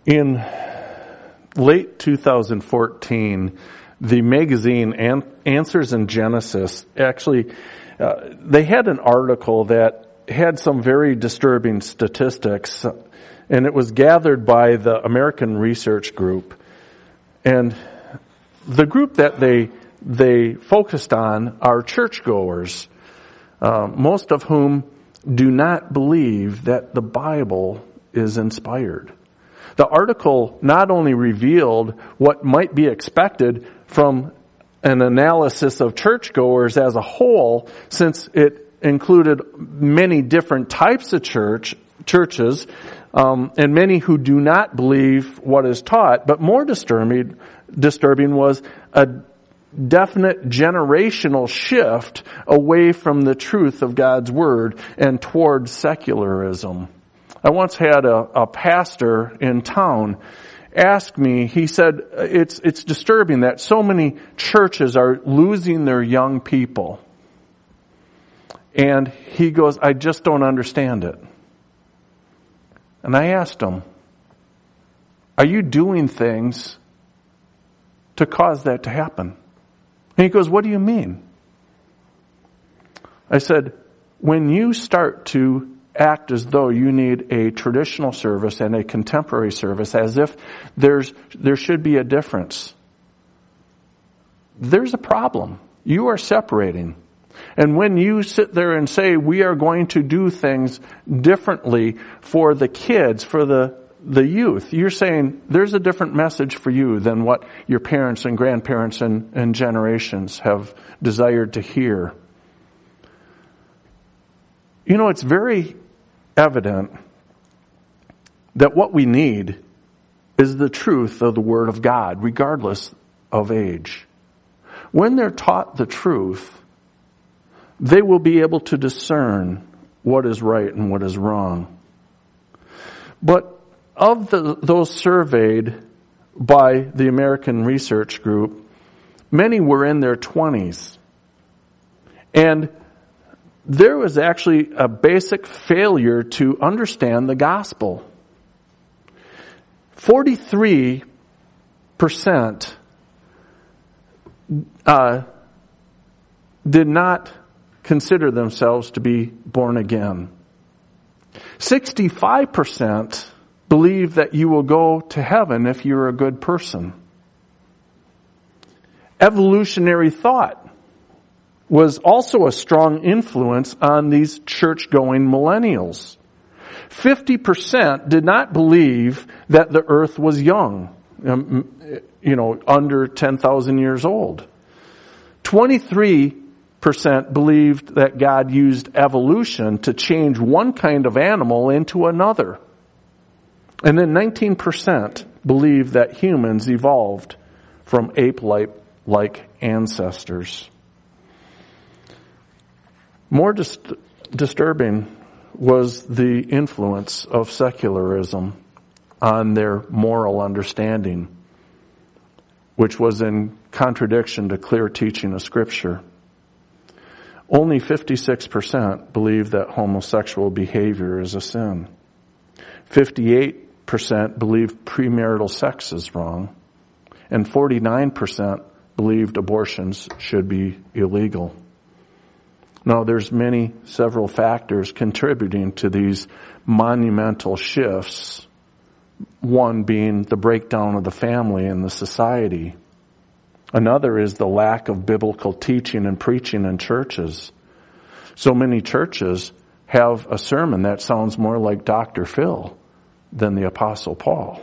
In late 2014, the magazine Answers in Genesis, actually, they had an article that had some very disturbing statistics, and it was gathered by the American Research Group. And the group that they focused on are churchgoers, most of whom do not believe that the Bible is inspired. The article not only revealed what might be expected from an analysis of churchgoers as a whole, since it included many different types of churches, and many who do not believe what is taught, but more disturbing was a definite generational shift away from the truth of God's Word and towards secularism. I once had a pastor in town ask me, he said, it's disturbing that so many churches are losing their young people. And he goes, I just don't understand it. And I asked him, are you doing things to cause that to happen? And he goes, what do you mean? I said, when you start to act as though you need a traditional service and a contemporary service, as if there should be a difference, there's a problem. You are separating. And when you sit there and say, we are going to do things differently for the kids, for the youth, you're saying there's a different message for you than what your parents and grandparents and generations have desired to hear. You know, it's very evident that what we need is the truth of the Word of God, regardless of age. When they're taught the truth, they will be able to discern what is right and what is wrong. But of those surveyed by the American Research Group, many were in their 20s. And there was actually a basic failure to understand the gospel. 43% did not consider themselves to be born again. 65% believe that you will go to heaven if you're a good person. Evolutionary thought was also a strong influence on these church-going millennials. 50% did not believe that the earth was young, under 10,000 years old. 23% believed that God used evolution to change one kind of animal into another. And then 19% believed that humans evolved from ape-like ancestors. More disturbing was the influence of secularism on their moral understanding, which was in contradiction to clear teaching of Scripture. Only 56% believe that homosexual behavior is a sin. 58% believe premarital sex is wrong. And 49% believed abortions should be illegal. Now, there's several factors contributing to these monumental shifts. One being the breakdown of the family and the society. Another is the lack of biblical teaching and preaching in churches. So many churches have a sermon that sounds more like Dr. Phil than the Apostle Paul.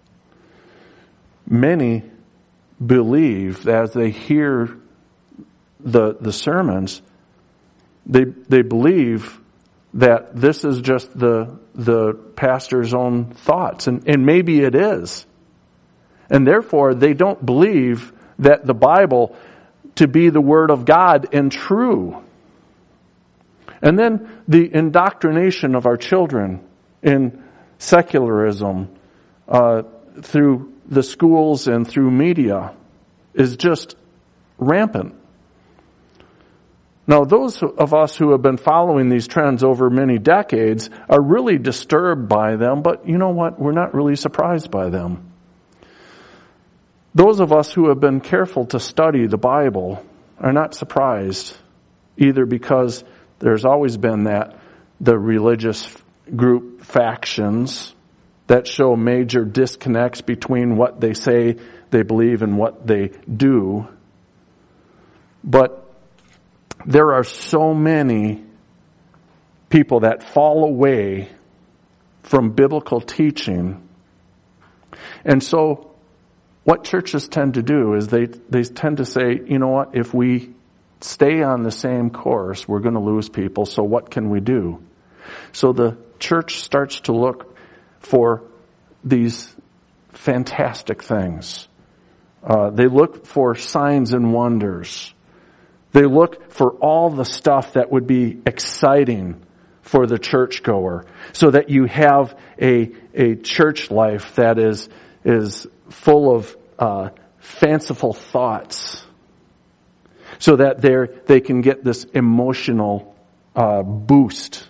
Many believe that as they hear the sermons, they believe that this is just the pastor's own thoughts, and maybe it is. And therefore, they don't believe that the Bible to be the Word of God and true. And then the indoctrination of our children in secularism through the schools and through media is just rampant. Now, those of us who have been following these trends over many decades are really disturbed by them, but you know what? We're not really surprised by them. Those of us who have been careful to study the Bible are not surprised, either because there's always been the religious group factions that show major disconnects between what they say they believe and what they do. But there are so many people that fall away from biblical teaching. And so what churches tend to do is they tend to say, you know what, if we stay on the same course, we're going to lose people, so what can we do? So the church starts to look for these fantastic things. They look for signs and wonders. They look for all the stuff that would be exciting for the churchgoer, so that you have a church life that is full of fanciful thoughts, so that they can get this emotional boost.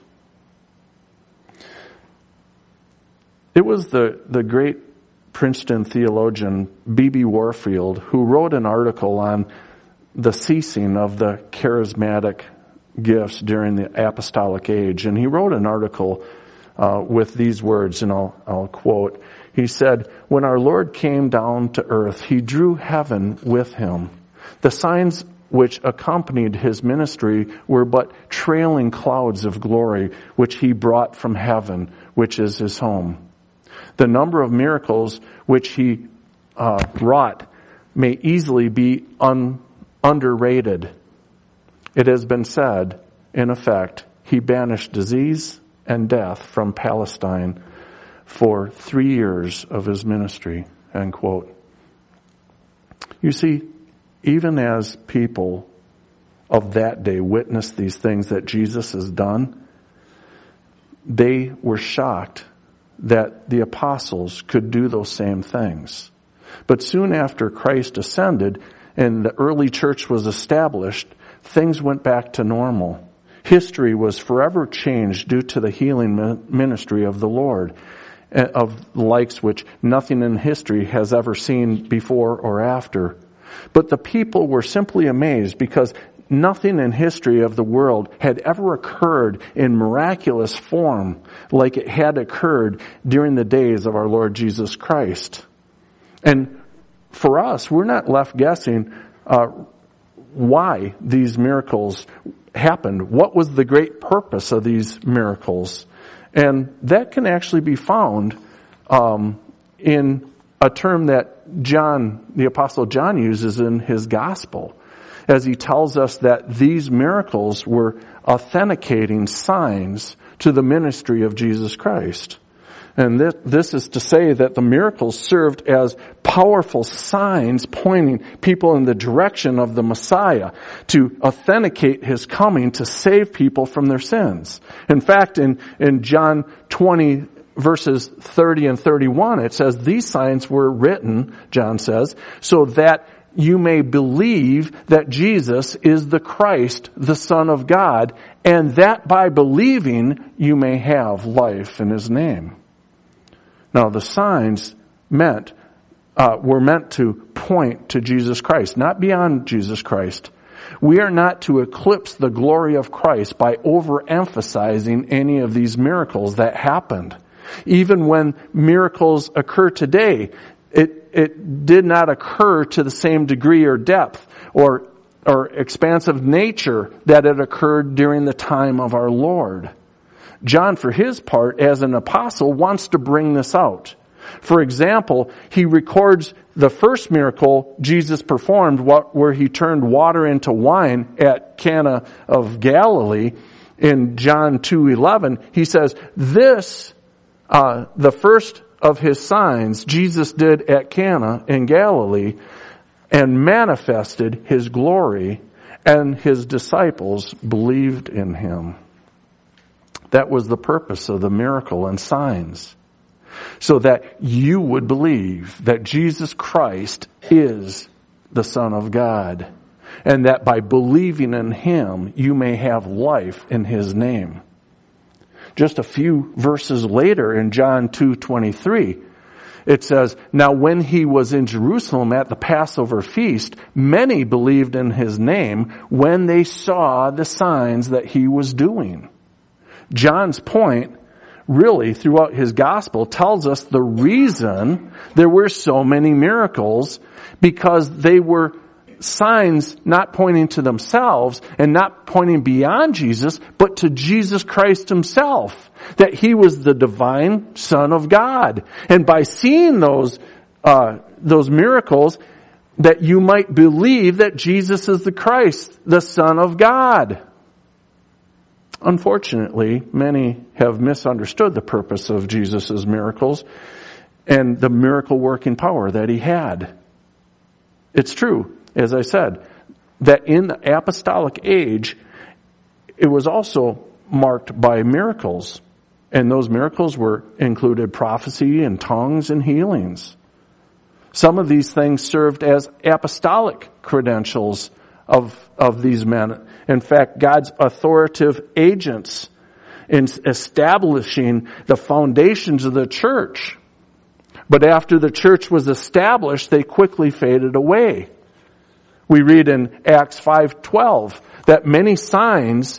It was the great Princeton theologian B.B. Warfield who wrote an article on the ceasing of the charismatic gifts during the apostolic age. And he wrote an article with these words, and I'll quote. He said, "When our Lord came down to earth, he drew heaven with him. The signs which accompanied his ministry were but trailing clouds of glory, which he brought from heaven, which is his home. The number of miracles which he wrought may easily be underrated. It has been said, in effect, he banished disease and death from Palestine for 3 years of his ministry," end quote. You see, even as people of that day witnessed these things that Jesus has done, they were shocked that the apostles could do those same things. But soon after Christ ascended and the early church was established, things went back to normal. History was forever changed due to the healing ministry of the Lord, of likes which nothing in history has ever seen before or after. But the people were simply amazed because nothing in history of the world had ever occurred in miraculous form like it had occurred during the days of our Lord Jesus Christ. And for us, we're not left guessing why these miracles happened. What was the great purpose of these miracles? And that can actually be found in a term that John, the Apostle John, uses in his gospel, as he tells us that these miracles were authenticating signs to the ministry of Jesus Christ. And this is to say that the miracles served as powerful signs pointing people in the direction of the Messiah to authenticate his coming to save people from their sins. In fact, in John 20, verses 30 and 31, it says, "These signs were written," John says, "so that you may believe that Jesus is the Christ, the Son of God, and that by believing you may have life in his name." Now, the signs were meant to point to Jesus Christ, not beyond Jesus Christ. We are not to eclipse the glory of Christ by overemphasizing any of these miracles that happened. Even when miracles occur today, it did not occur to the same degree or depth or expansive nature that it occurred during the time of our Lord. John, for his part, as an apostle, wants to bring this out. For example, he records the first miracle Jesus performed, where he turned water into wine at Cana of Galilee in John 2:11. He says, "This, the first of his signs Jesus did at Cana in Galilee, and manifested his glory, and his disciples believed in him." That was the purpose of the miracle and signs, so that you would believe that Jesus Christ is the Son of God. and that by believing in him, you may have life in his name. Just a few verses later in John 2:23, it says, now when he was in Jerusalem at the Passover feast, many believed in his name when they saw the signs that he was doing. John's point, really, throughout his gospel, tells us the reason there were so many miracles, because they were signs not pointing to themselves and not pointing beyond Jesus, but to Jesus Christ himself, that he was the divine Son of God. And by seeing those miracles, that you might believe that Jesus is the Christ, the Son of God. Unfortunately, many have misunderstood the purpose of Jesus' miracles and the miracle working power that he had. It's true, as I said, that in the apostolic age, it was also marked by miracles. And those miracles included prophecy and tongues and healings. Some of these things served as apostolic credentials of these men. In fact, God's authoritative agents in establishing the foundations of the church. But after the church was established, they quickly faded away. We read in Acts 5:12 that many signs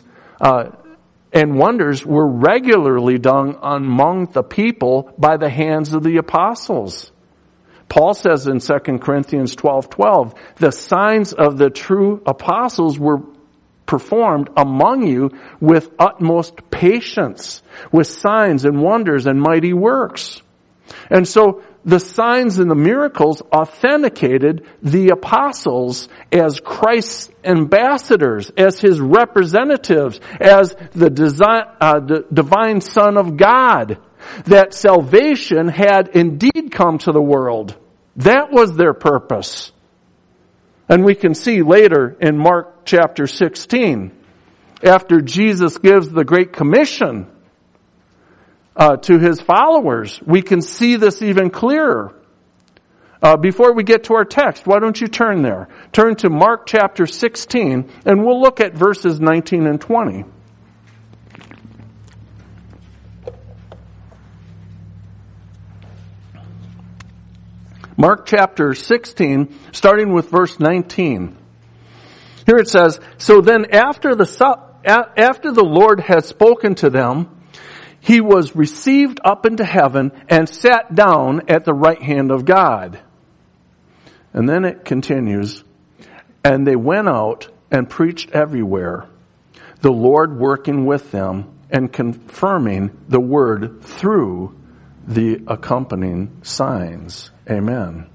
and wonders were regularly done among the people by the hands of the apostles. Paul says in 2 Corinthians 12:12, the signs of the true apostles were performed among you with utmost patience, with signs and wonders and mighty works. And so the signs and the miracles authenticated the apostles as Christ's ambassadors, as his representatives, as the divine Son of God, that salvation had indeed come to the world. That was their purpose. And we can see later in Mark chapter 16, after Jesus gives the Great Commission to his followers, we can see this even clearer. Before we get to our text, why don't you turn there? Turn to Mark chapter 16, and we'll look at verses 19 and 20. Mark chapter 16, starting with verse 19. Here it says, so then after the Lord had spoken to them, he was received up into heaven and sat down at the right hand of God. And then it continues, and they went out and preached everywhere, the Lord working with them and confirming the word through the accompanying signs. Amen.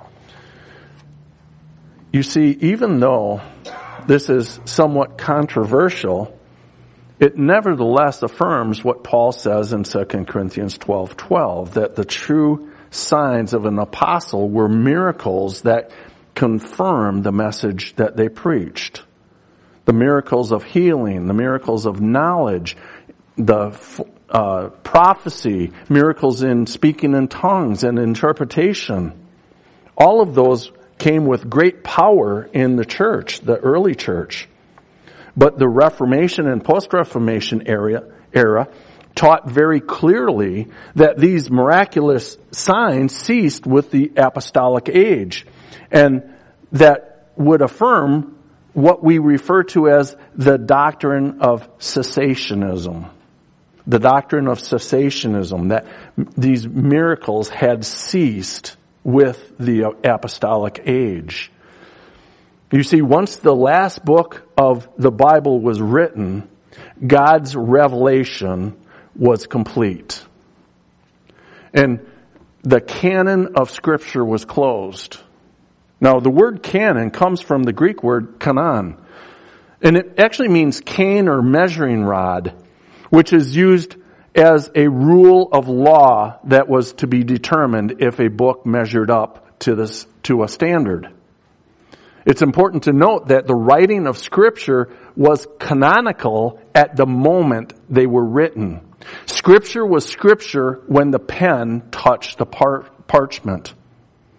You see, even though this is somewhat controversial, it nevertheless affirms what Paul says in 2 Corinthians 12:12, that the true signs of an apostle were miracles that confirmed the message that they preached. The miracles of healing, the miracles of knowledge, the prophecy, miracles in speaking in tongues and interpretation. All of those came with great power in the church, the early church. But the Reformation and post-Reformation era taught very clearly that these miraculous signs ceased with the apostolic age, and that would affirm what we refer to as the doctrine of cessationism. The doctrine of cessationism, that these miracles had ceased with the apostolic age. You see, once the last book of the Bible was written, God's revelation was complete. And the canon of Scripture was closed. Now, the word canon comes from the Greek word kanon. And it actually means cane or measuring rod, which is used as a rule of law that was to be determined if a book measured up to a standard. It's important to note that the writing of Scripture was canonical at the moment they were written. Scripture was Scripture when the pen touched the parchment.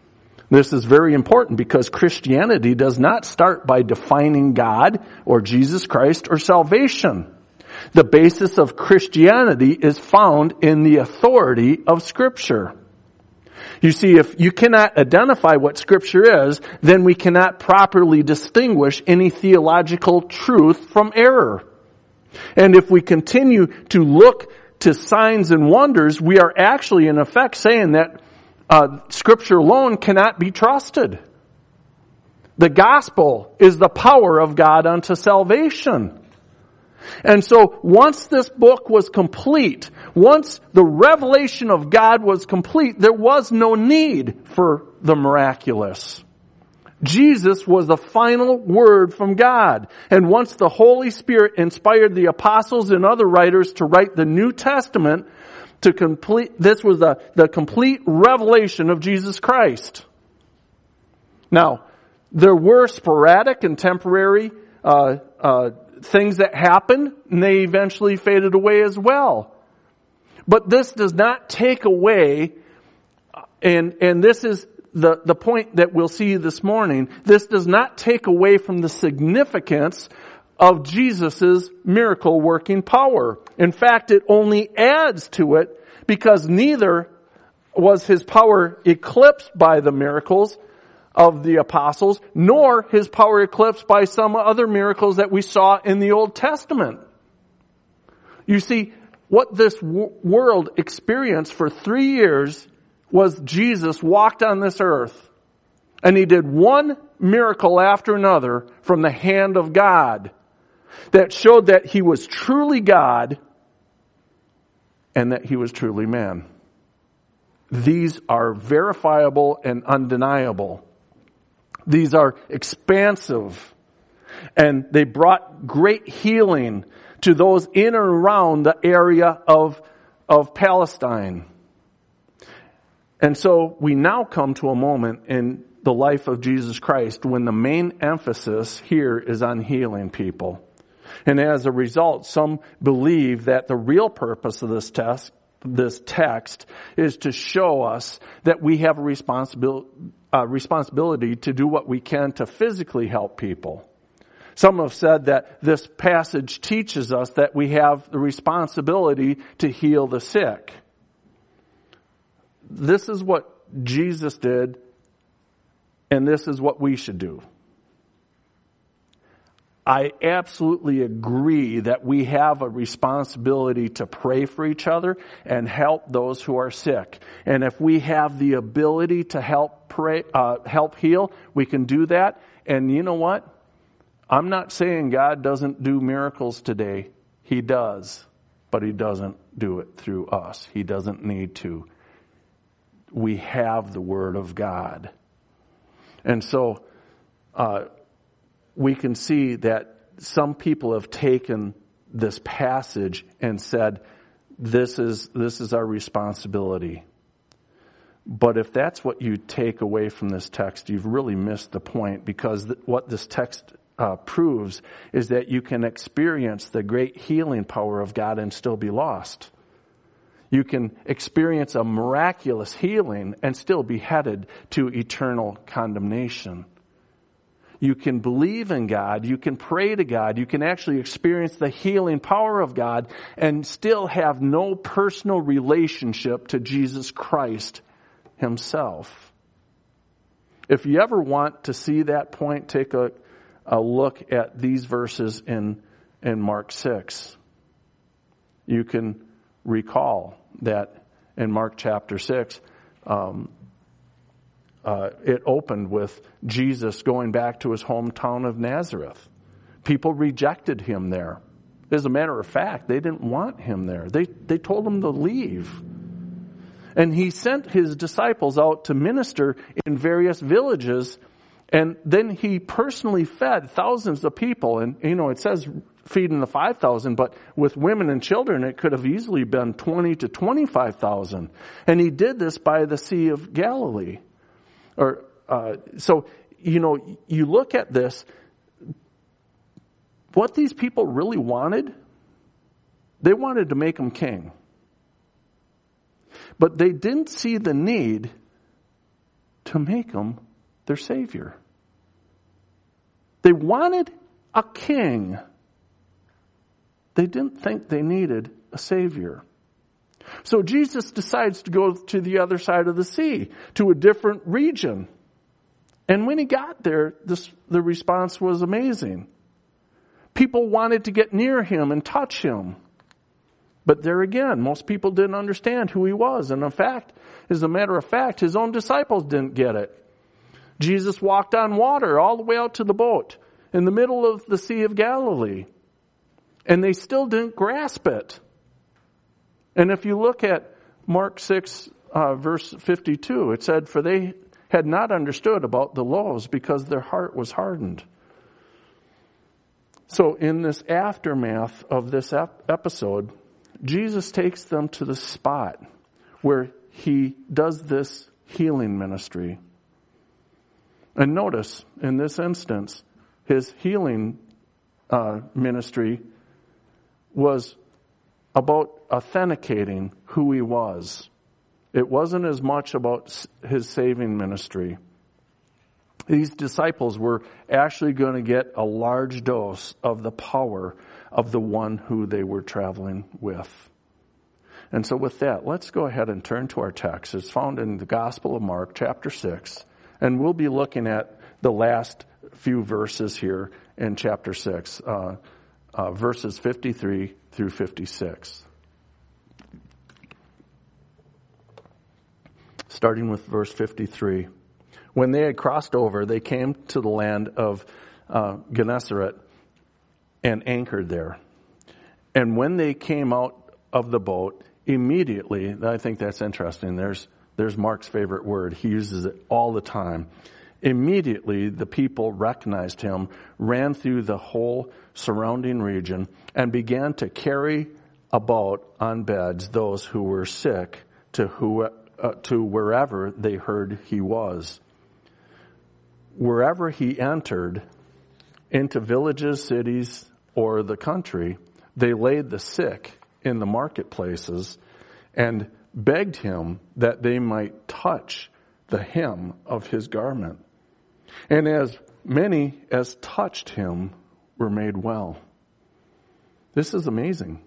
This is very important because Christianity does not start by defining God or Jesus Christ or salvation. The basis of Christianity is found in the authority of Scripture. You see, if you cannot identify what Scripture is, then we cannot properly distinguish any theological truth from error. And if we continue to look to signs and wonders, we are actually in effect saying that Scripture alone cannot be trusted. The gospel is the power of God unto salvation. And so once this book was complete, once the revelation of God was complete, there was no need for the miraculous. Jesus was the final word from God. And once the Holy Spirit inspired the apostles and other writers to write the New Testament, this was the complete revelation of Jesus Christ. Now, there were sporadic and temporary things that happened, and they eventually faded away as well. But this does not take away, and this is the point that we'll see this morning, this does not take away from the significance of Jesus' miracle working power. In fact, it only adds to it, because neither was his power eclipsed by the miracles of the apostles, nor his power eclipsed by some other miracles that we saw in the Old Testament. You see, what this world experienced for 3 years was Jesus walked on this earth, and he did one miracle after another from the hand of God that showed that he was truly God and that he was truly man. These are verifiable and undeniable. These are expansive, and they brought great healing to those in and around the area of Palestine. And so we now come to a moment in the life of Jesus Christ when the main emphasis here is on healing people. And as a result, some believe that the real purpose of this text is to show us that we have a responsibility to do what we can to physically help people. Some have said that this passage teaches us that we have the responsibility to heal the sick. This is what Jesus did, and this is what we should do. I absolutely agree that we have a responsibility to pray for each other and help those who are sick. And if we have the ability to help heal, we can do that. And you know what? I'm not saying God doesn't do miracles today. He does, but he doesn't do it through us. He doesn't need to. We have the Word of God. And so, we can see that some people have taken this passage and said, this is our responsibility. But if that's what you take away from this text, you've really missed the point, because what this text proves is that you can experience the great healing power of God and still be lost. You can experience a miraculous healing and still be headed to eternal condemnation. You can believe in God, you can pray to God, you can actually experience the healing power of God and still have no personal relationship to Jesus Christ himself. If you ever want to see that point, take a look at these verses in Mark 6. You can recall that in Mark chapter 6, it opened with Jesus going back to his hometown of Nazareth. People rejected him there. As a matter of fact, they didn't want him there. They told him to leave. And he sent his disciples out to minister in various villages, and then he personally fed thousands of people. And, it says feeding the 5,000, but with women and children, it could have easily been 20 to 25,000. And he did this by the Sea of Galilee. So you look at this, what these people really wanted, they wanted to make him king. But they didn't see the need to to make him their Savior. They wanted a king. They didn't think they needed a Savior. So Jesus decides to go to the other side of the sea, to a different region. And when he got there, the response was amazing. People wanted to get near him and touch him. But there again, most people didn't understand who he was. And in fact, as a matter of fact, his own disciples didn't get it. Jesus walked on water all the way out to the boat in the middle of the Sea of Galilee. And they still didn't grasp it. And if you look at Mark 6, verse 52, it said, "For they had not understood about the loaves because their heart was hardened." So in this aftermath of this episode, Jesus takes them to the spot where he does this healing ministry. And notice, in this instance, his healing ministry was about authenticating who he was. It wasn't as much about his saving ministry. These disciples were actually going to get a large dose of the power of the one who they were traveling with. And so with that, let's go ahead and turn to our text. It's found in the Gospel of Mark, chapter 6. And we'll be looking at the last few verses here in chapter 6, verses 53 through 56. Starting with verse 53. When they had crossed over, they came to the land of Gennesaret and anchored there. And when they came out of the boat, immediately, I think that's interesting. There's Mark's favorite word. He uses it all the time. Immediately, the people recognized him, ran through the whole surrounding region, and began to carry about on beds those who were sick to wherever they heard he was. Wherever he entered, into villages, cities, or the country, they laid the sick in the marketplaces and begged him that they might touch the hem of his garment. And as many as touched him were made well. This is amazing.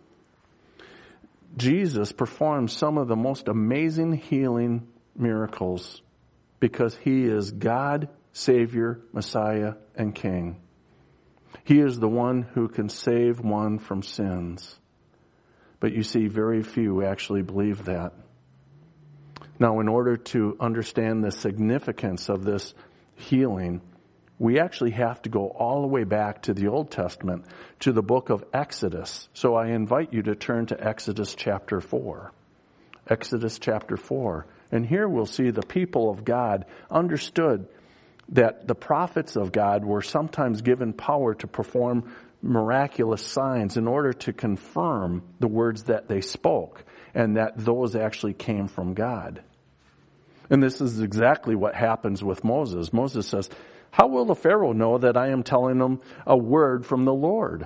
Jesus performed some of the most amazing healing miracles because he is God, Savior, Messiah, and King. He is the one who can save one from sins. But you see, very few actually believe that. Now, in order to understand the significance of this healing, we actually have to go all the way back to the Old Testament, to the book of Exodus. So I invite you to turn to Exodus chapter 4. Exodus chapter 4. And here we'll see the people of God understood that the prophets of God were sometimes given power to perform miraculous signs in order to confirm the words that they spoke, and that those actually came from God. And this is exactly what happens with Moses. Moses says, "How will the Pharaoh know that I am telling him a word from the Lord?"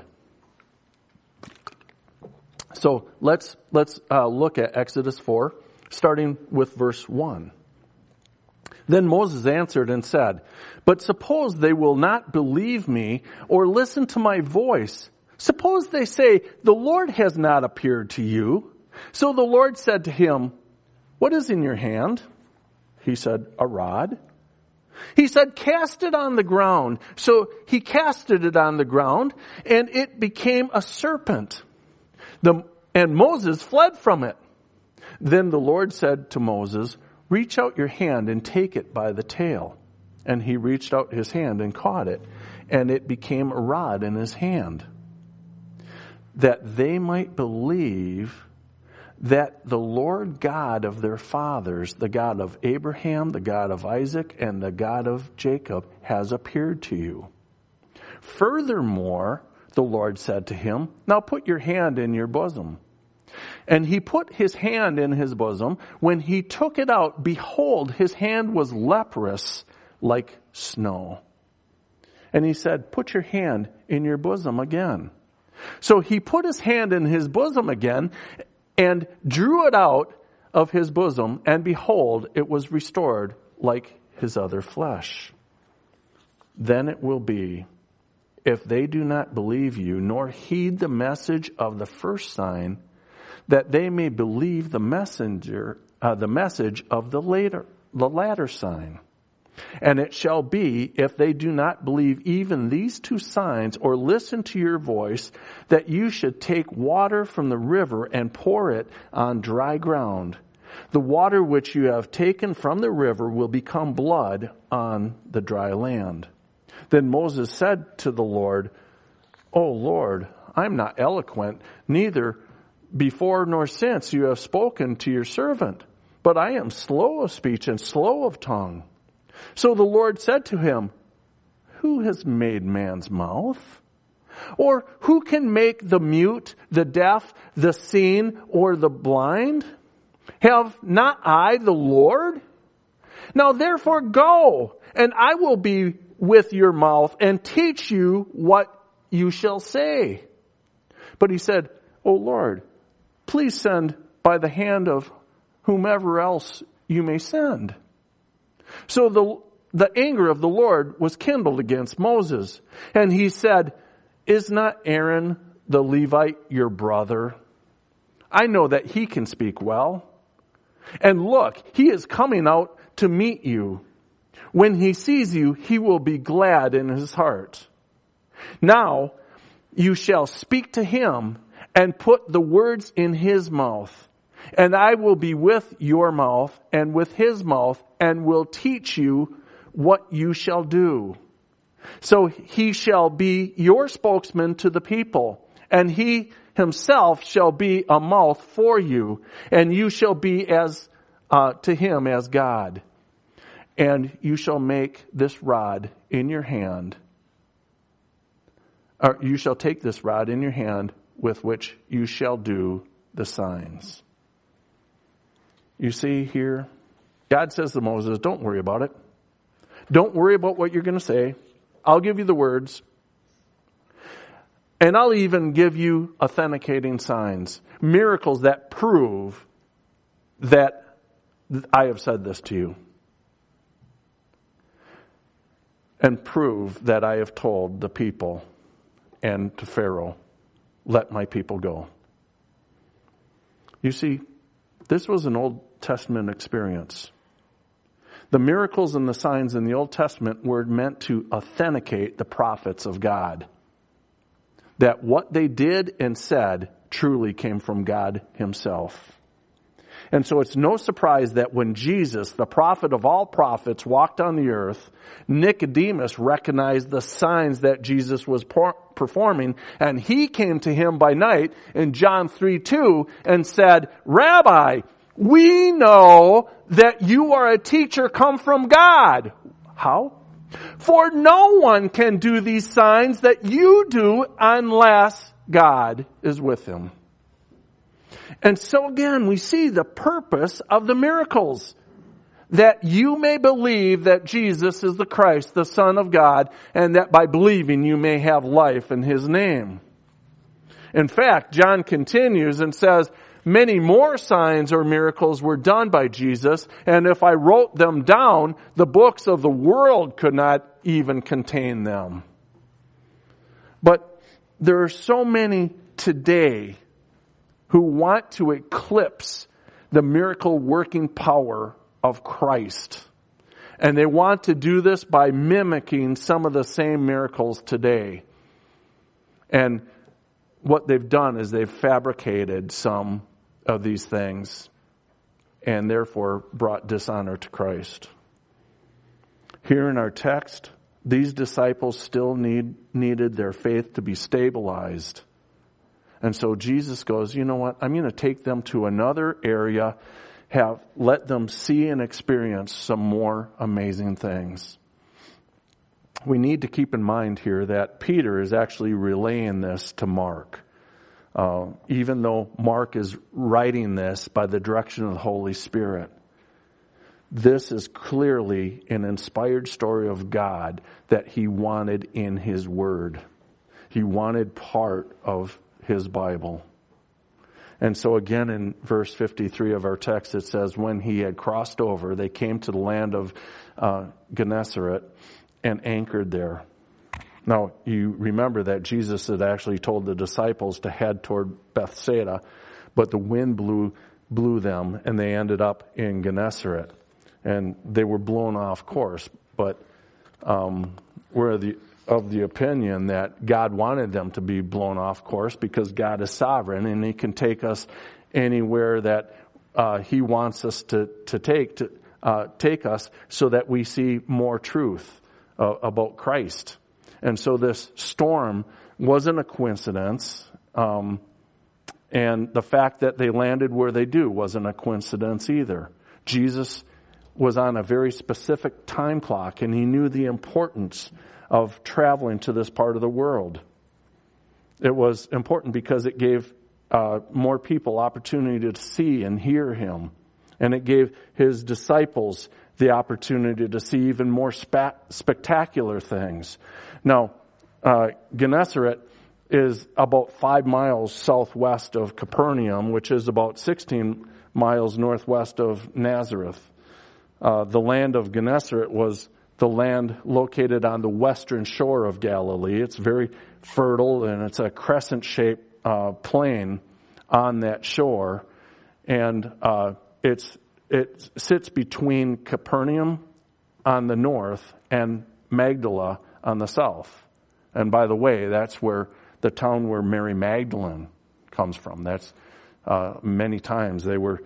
So let's look at Exodus 4, starting with verse 1. Then Moses answered and said, "But suppose they will not believe me or listen to my voice. Suppose they say, 'The Lord has not appeared to you.' So the Lord said to him, 'What is in your hand?' He said, 'A rod.' He said, 'Cast it on the ground.' So he casted it on the ground, and it became a serpent. And Moses fled from it. Then the Lord said to Moses, 'Reach out your hand and take it by the tail.' And he reached out his hand and caught it, and it became a rod in his hand, that they might believe that the Lord God of their fathers, the God of Abraham, the God of Isaac, and the God of Jacob, has appeared to you. Furthermore, the Lord said to him, 'Now put your hand in your bosom.' And he put his hand in his bosom. When he took it out, behold, his hand was leprous like snow. And he said, 'Put your hand in your bosom again.' So he put his hand in his bosom again and drew it out of his bosom, and behold, it was restored like his other flesh. Then it will be, if they do not believe you, nor heed the message of the first sign, that they may believe the message of the latter sign. And it shall be, if they do not believe even these two signs, or listen to your voice, that you should take water from the river and pour it on dry ground. The water which you have taken from the river will become blood on the dry land. Then Moses said to the Lord, O Lord, I am not eloquent, neither before nor since you have spoken to your servant, but I am slow of speech and slow of tongue. So the Lord said to him, who has made man's mouth? Or who can make the mute, the deaf, the seeing, or the blind? Have not I the Lord? Now therefore go, and I will be with your mouth and teach you what you shall say. But he said, O Lord, please send by the hand of whomever else you may send. So the anger of the Lord was kindled against Moses. And he said, is not Aaron the Levite your brother? I know that he can speak well. And look, he is coming out to meet you. When he sees you, he will be glad in his heart. Now you shall speak to him and put the words in his mouth. And I will be with your mouth and with his mouth, and will teach you what you shall do. So he shall be your spokesman to the people, and he himself shall be a mouth for you, and you shall be as to him as God. And you shall make this rod in your hand, or you shall take this rod in your hand with which you shall do the signs. You see here, God says to Moses, don't worry about it. Don't worry about what you're going to say. I'll give you the words. And I'll even give you authenticating signs, miracles that prove that I have said this to you. And prove that I have told the people and to Pharaoh, let my people go. You see, this was an Old Testament experience. The miracles and the signs in the Old Testament were meant to authenticate the prophets of God. That what they did and said truly came from God himself. And so it's no surprise that when Jesus, the prophet of all prophets, walked on the earth, Nicodemus recognized the signs that Jesus was performing, and he came to him by night in John 3:2 and said, Rabbi, we know that you are a teacher come from God. How? For no one can do these signs that you do unless God is with him. And so again, we see the purpose of the miracles. That you may believe that Jesus is the Christ, the Son of God, and that by believing you may have life in his name. In fact, John continues and says, many more signs or miracles were done by Jesus, and if I wrote them down, the books of the world could not even contain them. But there are so many today who want to eclipse the miracle working power of Christ. And they want to do this by mimicking some of the same miracles today. And what they've done is they've fabricated some of these things and therefore brought dishonor to Christ. Here in our text, these disciples still needed their faith to be stabilized. And so Jesus goes, you know what? I'm going to take them to another area, let them see and experience some more amazing things. We need to keep in mind here that Peter is actually relaying this to Mark. Even though Mark is writing this by the direction of the Holy Spirit. This is clearly an inspired story of God that he wanted in his Word. He wanted part of his Bible. And so again in verse 53 of our text, it says, when he had crossed over, they came to the land of Gennesaret and anchored there. Now, you remember that Jesus had actually told the disciples to head toward Bethsaida, but the wind blew them, and they ended up in Gennesaret. And they were blown off course, but we're of the opinion that God wanted them to be blown off course because God is sovereign, and he can take us anywhere that he wants us to take us so that we see more truth about Christ. And so this storm wasn't a coincidence, and the fact that they landed where they do wasn't a coincidence either. Jesus was on a very specific time clock, and he knew the importance of traveling to this part of the world. It was important because it gave more people opportunity to see and hear him, and it gave his disciples the opportunity to see even more spectacular things. Now, Gennesaret is about 5 miles southwest of Capernaum, which is about 16 miles northwest of Nazareth. The land of Gennesaret was the land located on the western shore of Galilee. It's very fertile, and it's a crescent-shaped plain on that shore. And it sits between Capernaum on the north and Magdala on the south. And by the way, that's where the town where Mary Magdalene comes from. That's many times they were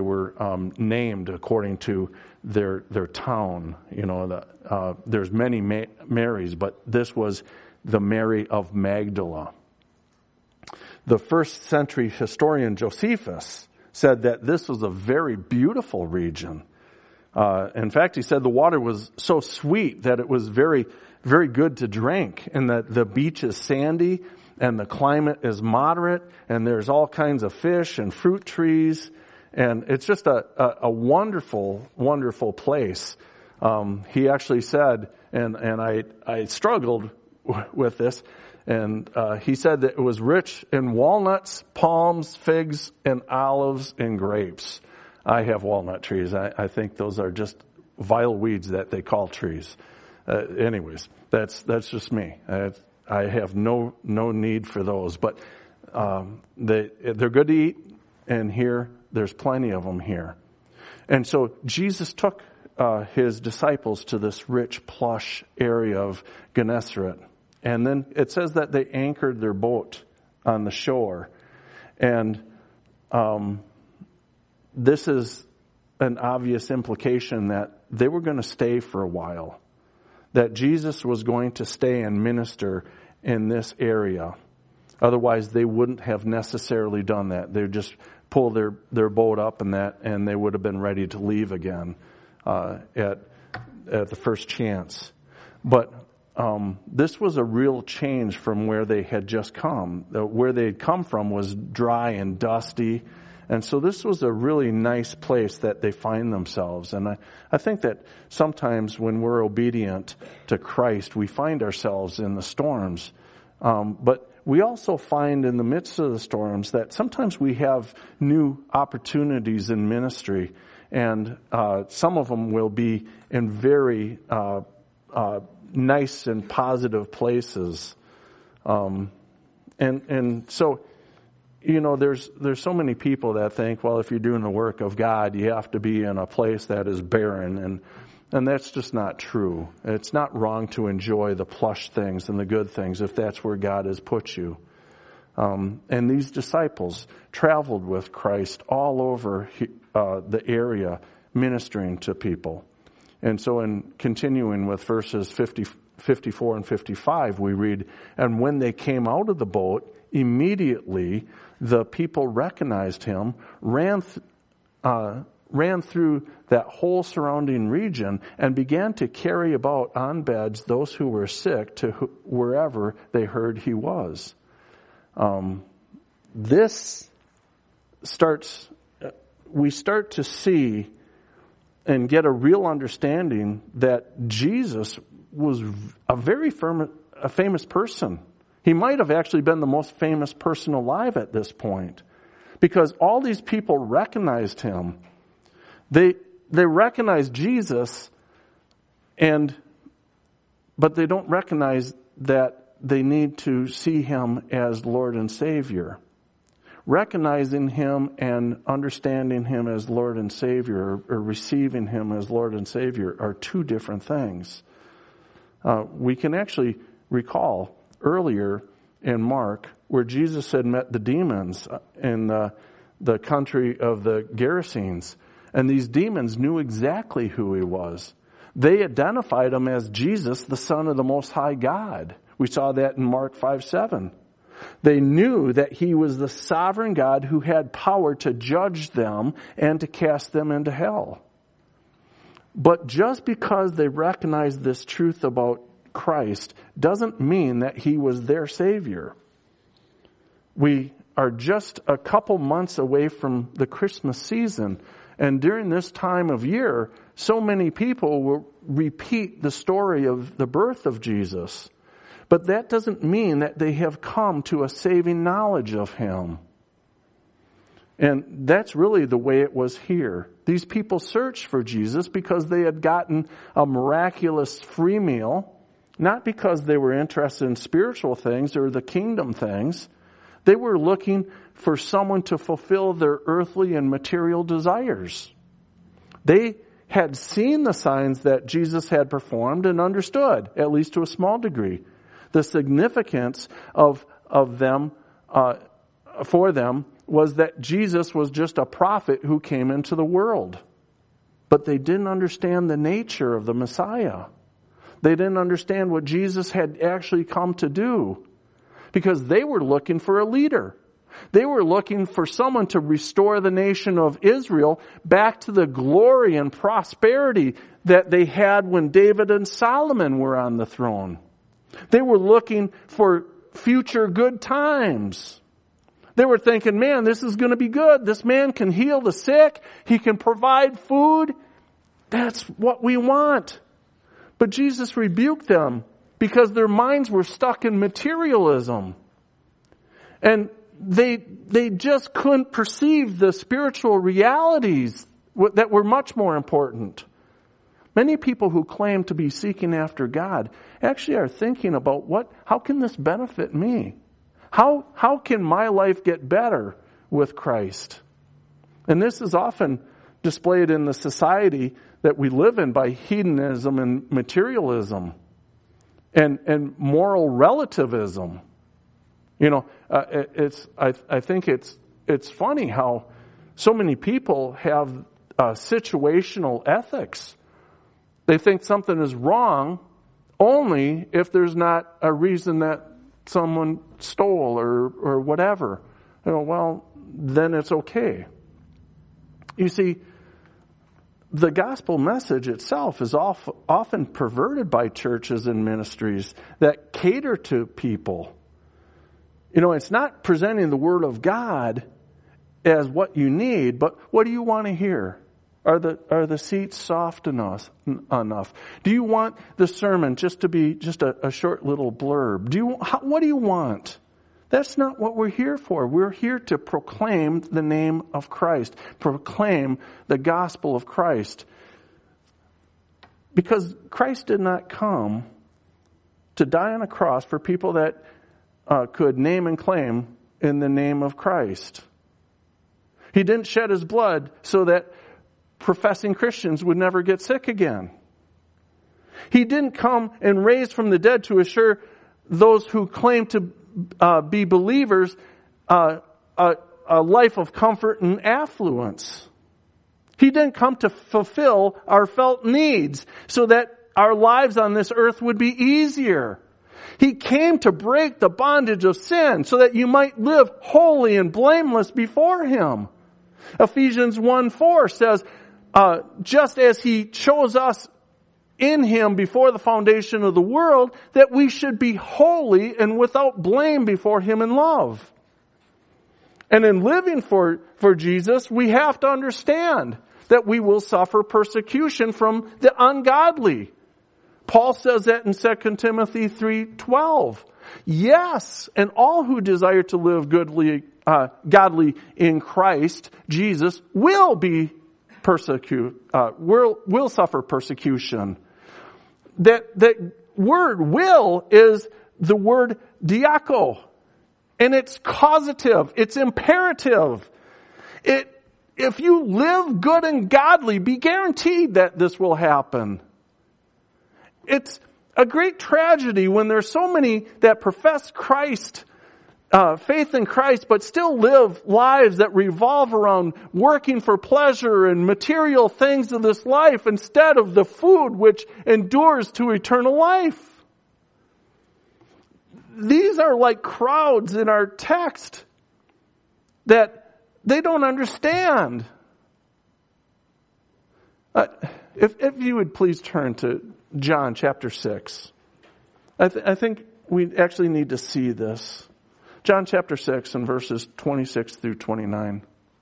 named according to their town. You know, there's many Marys, but this was the Mary of Magdala. The first century historian Josephus said that this was a very beautiful region. In fact, he said the water was so sweet that it was very, very good to drink, and that the beach is sandy and the climate is moderate, and there's all kinds of fish and fruit trees, and it's just a wonderful, wonderful place. He actually said, and I struggled with this, and he said that it was rich in walnuts, palms, figs, and olives and grapes. I have walnut trees. I think those are just vile weeds that they call trees. Anyways, that's just me. I have no need for those, but they're good to eat, and here there's plenty of them here. And so Jesus took his disciples to this rich, plush area of Gennesaret, and then it says that they anchored their boat on the shore, and this is an obvious implication that they were going to stay for a while, that Jesus was going to stay and minister in this area. Otherwise, they wouldn't have necessarily done that. They would just pull their boat up and they would have been ready to leave again at the first chance. But this was a real change from where they had just come. Where they had come from was dry and dusty. And so this was a really nice place that they find themselves. And I think that sometimes when we're obedient to Christ, we find ourselves in the storms. But we also find in the midst of the storms that sometimes we have new opportunities in ministry. And some of them will be in very nice and positive places. And so, you know, there's so many people that think, well, if you're doing the work of God, you have to be in a place that is barren, and that's just not true. It's not wrong to enjoy the plush things and the good things if that's where God has put you. And these disciples traveled with Christ all over the area, ministering to people. And so in continuing with verses 54 and 55, we read, "And when they came out of the boat, immediately the people recognized him, ran through that whole surrounding region, and began to carry about on beds those who were sick to wherever they heard he was." We start to see and get a real understanding that Jesus was a very famous person. He might have actually been the most famous person alive at this point. Because all these people recognized him. They recognize Jesus, but they don't recognize that they need to see him as Lord and Savior. Recognizing him and understanding him as Lord and Savior, or receiving him as Lord and Savior, are two different things. We can actually recall earlier in Mark where Jesus had met the demons in the country of the Gerasenes. And these demons knew exactly who he was. They identified him as Jesus, the Son of the Most High God. We saw that in Mark 5:7. They knew that he was the sovereign God who had power to judge them and to cast them into hell. But just because they recognized this truth about Christ doesn't mean that he was their Savior. We are just a couple months away from the Christmas season, and during this time of year, so many people will repeat the story of the birth of Jesus. But that doesn't mean that they have come to a saving knowledge of him. And that's really the way it was here. These people searched for Jesus because they had gotten a miraculous free meal, not because they were interested in spiritual things or the kingdom things. They were looking for someone to fulfill their earthly and material desires. They had seen the signs that Jesus had performed and understood, at least to a small degree, the significance of them for them was that Jesus was just a prophet who came into the world. But they didn't understand the nature of the Messiah. They didn't understand what Jesus had actually come to do, because they were looking for a leader. They were looking for someone to restore the nation of Israel back to the glory and prosperity that they had when David and Solomon were on the throne. They were looking for future good times. They were thinking, man, this is going to be good. This man can heal the sick. He can provide food. That's what we want. But Jesus rebuked them because their minds were stuck in materialism. And they just couldn't perceive the spiritual realities that were much more important. Many people who claim to be seeking after God actually are thinking about how can this benefit me? How can my life get better with Christ? And this is often displayed in the society that we live in by hedonism and materialism and moral relativism. You know, I think it's funny how so many people have situational ethics. They think something is wrong only if there's not a reason that someone stole or whatever. You know, well, then it's okay. You see, the gospel message itself is often perverted by churches and ministries that cater to people. You know, it's not presenting the Word of God as what you need, but what do you want to hear? Are the seats soft enough? Do you want the sermon just to be just a short little blurb? What do you want? That's not what we're here for. We're here to proclaim the name of Christ, proclaim the gospel of Christ. Because Christ did not come to die on a cross for people that could name and claim in the name of Christ. He didn't shed his blood so that professing Christians would never get sick again. He didn't come and raise from the dead to assure those who claim to be believers a life of comfort and affluence. He didn't come to fulfill our felt needs so that our lives on this earth would be easier. He came to break the bondage of sin so that you might live holy and blameless before Him. Ephesians 1:4 says, just as He chose us in Him before the foundation of the world, that we should be holy and without blame before Him in love. And in living for Jesus, we have to understand that we will suffer persecution from the ungodly. Paul says that in 2 Timothy 3:12. Yes, and all who desire to live godly in Christ Jesus will be will suffer persecution. That word will is the word diako. And it's causative. It's imperative. If you live good and godly, be guaranteed that this will happen. It's a great tragedy when there's so many that profess Christ, faith in Christ, but still live lives that revolve around working for pleasure and material things of this life instead of the food which endures to eternal life. These are like crowds in our text that they don't understand. If you would please turn to John chapter 6. I think we actually need to see this. John chapter 6 and verses 26 through 29.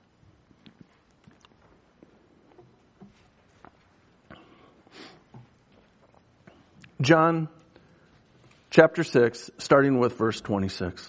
John chapter 6, starting with verse 26.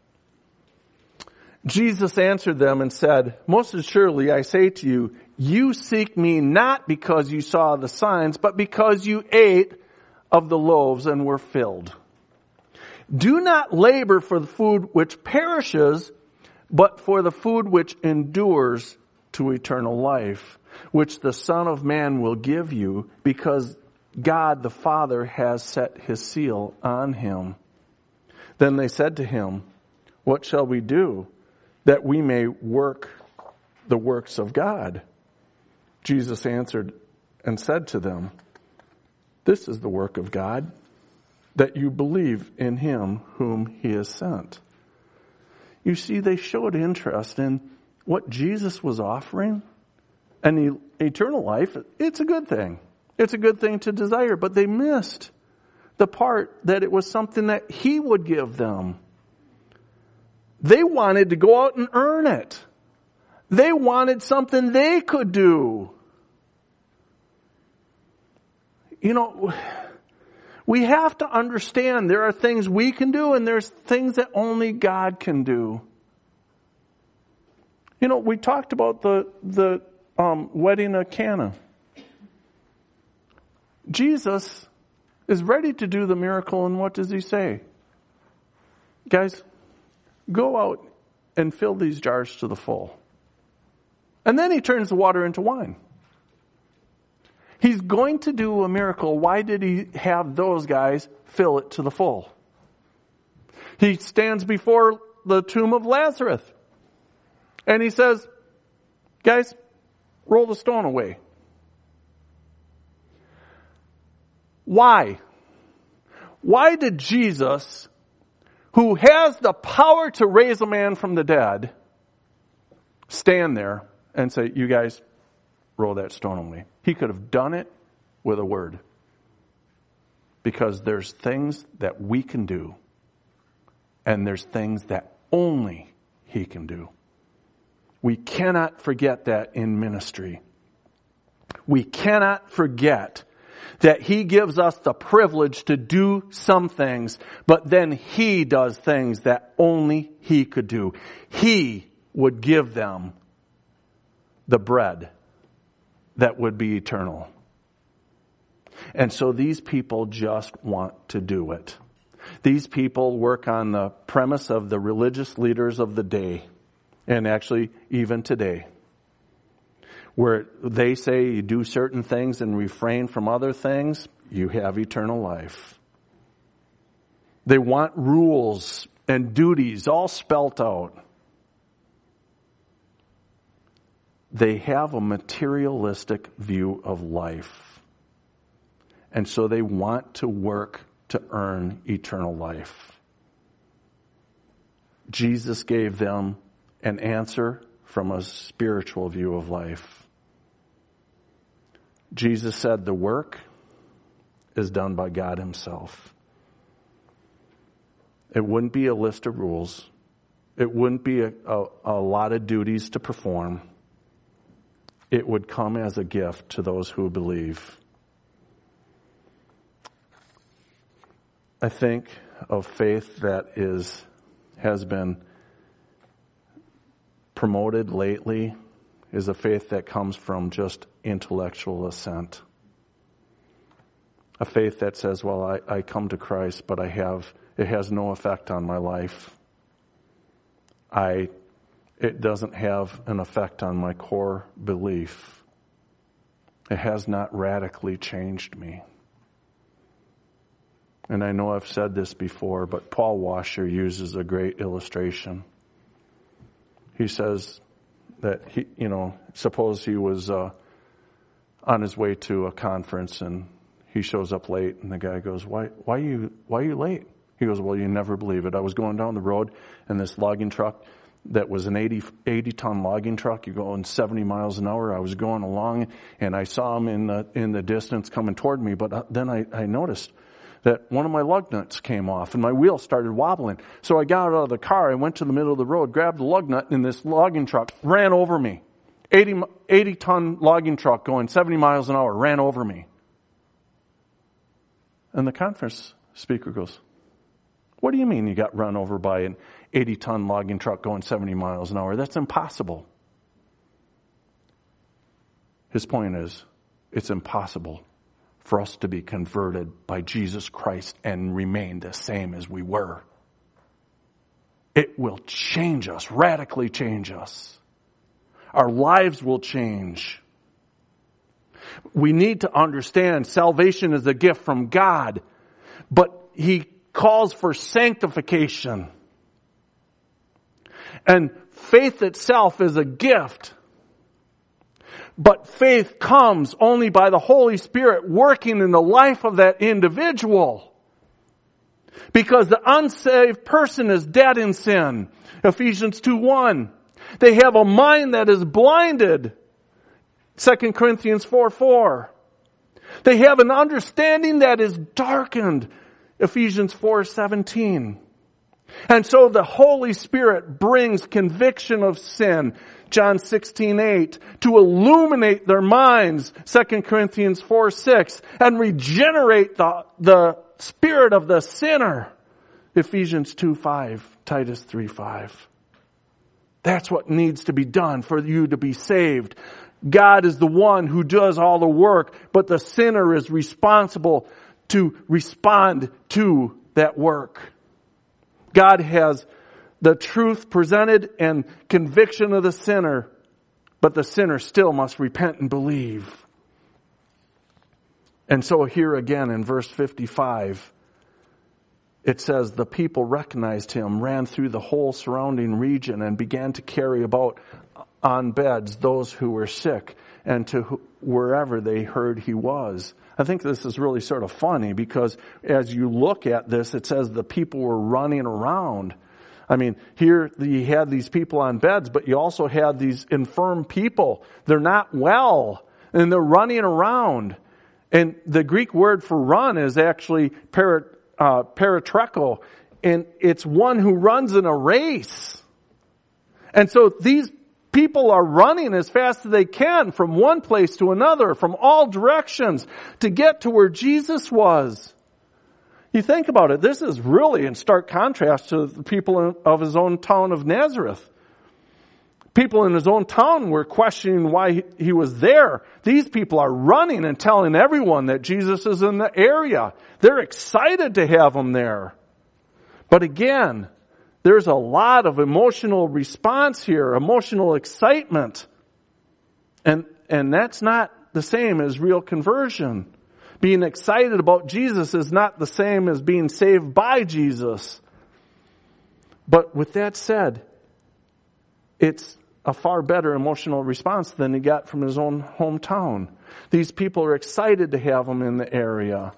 Jesus answered them and said, "Most assuredly I say to you, you seek me not because you saw the signs, but because you ate of the loaves and were filled. Do not labor for the food which perishes, but for the food which endures to eternal life, which the Son of Man will give you, because God the Father has set his seal on him." Then they said to him, "What shall we do that we may work the works of God?" Jesus answered and said to them, "This is the work of God, that you believe in him whom he has sent." You see, they showed interest in what Jesus was offering, and the eternal life, it's a good thing. It's a good thing to desire, but they missed the part that it was something that he would give them. They wanted to go out and earn it. They wanted something they could do. You know, we have to understand there are things we can do and there's things that only God can do. You know, we talked about the wedding of Cana. Jesus is ready to do the miracle, and what does he say? Guys, go out and fill these jars to the full. And then he turns the water into wine. He's going to do a miracle. Why did he have those guys fill it to the full? He stands before the tomb of Lazarus. And he says, "Guys, roll the stone away." Why? Why did Jesus, who has the power to raise a man from the dead, stand there and say, "You guys, roll that stone away"? He could have done it with a word. Because there's things that we can do, and there's things that only he can do. We cannot forget that in ministry. We cannot forget that he gives us the privilege to do some things, but then he does things that only he could do. He would give them the bread that would be eternal. And so these people just want to do it. These people work on the premise of the religious leaders of the day, and actually even today, where they say you do certain things and refrain from other things, you have eternal life. They want rules and duties all spelt out. They have a materialistic view of life. And so they want to work to earn eternal life. Jesus gave them an answer from a spiritual view of life. Jesus said the work is done by God himself. It wouldn't be a list of rules. It wouldn't be a lot of duties to perform. It would come as a gift to those who believe. I think of faith that has been promoted lately is a faith that comes from just intellectual assent. A faith that says, well, I come to Christ, but it has no effect on my life. It doesn't have an effect on my core belief. It has not radically changed me. And I know I've said this before, but Paul Washer uses a great illustration. He says that suppose he was on his way to a conference and he shows up late, and the guy goes, why are you late? He goes, well, you never believe it. I was going down the road, and this logging truck that was an 80-ton logging truck, you're going 70 miles an hour. I was going along, and I saw him in the distance coming toward me, but then I noticed that one of my lug nuts came off, and my wheel started wobbling. So I got out of the car, I went to the middle of the road, grabbed the lug nut, and this logging truck ran over me. 80-ton logging truck going 70 miles an hour ran over me. And the conference speaker goes, what do you mean you got run over by an 80-ton logging truck going 70 miles an hour? That's impossible. His point is, it's impossible for us to be converted by Jesus Christ and remain the same as we were. It will change us, radically change us. Our lives will change. We need to understand salvation is a gift from God, but He calls for sanctification. And faith itself is a gift. But faith comes only by the Holy Spirit working in the life of that individual. Because the unsaved person is dead in sin. Ephesians 2:1. They have a mind that is blinded. 2 Corinthians 4:4. They have an understanding that is darkened. Ephesians 4:17. And so the Holy Spirit brings conviction of sin. John 16:8. To illuminate their minds. 2 Corinthians 4:6. And regenerate the spirit of the sinner. Ephesians 2:5. Titus 3:5. That's what needs to be done for you to be saved. God is the one who does all the work, but the sinner is responsible to respond to that work. God has the truth presented and conviction of the sinner, but the sinner still must repent and believe. And so here again in verse 55, it says, the people recognized him, ran through the whole surrounding region, and began to carry about on beds those who were sick, and to wherever they heard he was. I think this is really sort of funny, because as you look at this, it says the people were running around. I mean, here you had these people on beds, but you also had these infirm people. They're not well, and they're running around. And the Greek word for run is actually paratrecho, and it's one who runs in a race. And so these people are running as fast as they can from one place to another, from all directions, to get to where Jesus was. You think about it, this is really in stark contrast to the people of his own town of Nazareth. People in his own town were questioning why he was there. These people are running and telling everyone that Jesus is in the area. They're excited to have him there. But again, there's a lot of emotional response here, emotional excitement. And that's not the same as real conversion. Being excited about Jesus is not the same as being saved by Jesus. But with that said, it's a far better emotional response than he got from his own hometown. These people are excited to have him in the area.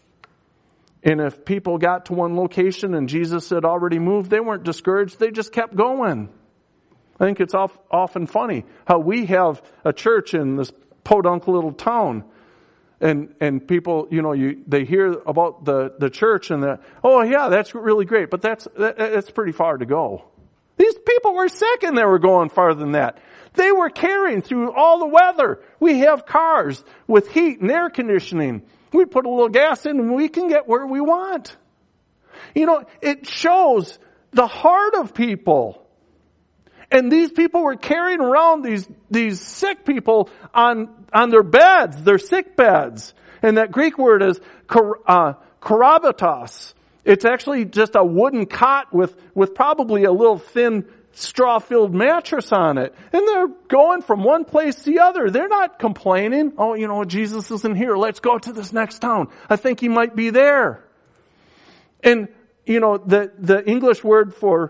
And if people got to one location and Jesus had already moved, they weren't discouraged. They just kept going. I think it's often funny how we have a church in this podunk little town. And people, they hear about the church and oh yeah, that's really great, but that's pretty far to go. These people were sick and they were going farther than that. They were carrying through all the weather. We have cars with heat and air conditioning. We put a little gas in and we can get where we want. It shows the heart of people. And these people were carrying around these sick people on their beds, their sick beds. And that Greek word is karabatos. It's actually just a wooden cot with probably a little thin straw-filled mattress on it. And they're going from one place to the other. They're not complaining. Oh, Jesus isn't here. Let's go to this next town. I think he might be there. And, the English word for,